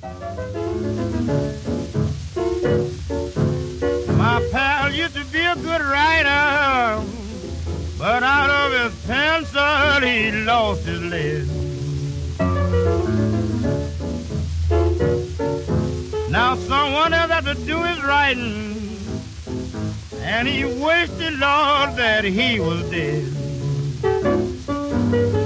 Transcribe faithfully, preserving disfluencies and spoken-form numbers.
My pal used to be a good writer, but out of his pencil he lost his lead. Now someone else had to do his writing, and he wished the Lord that he was dead.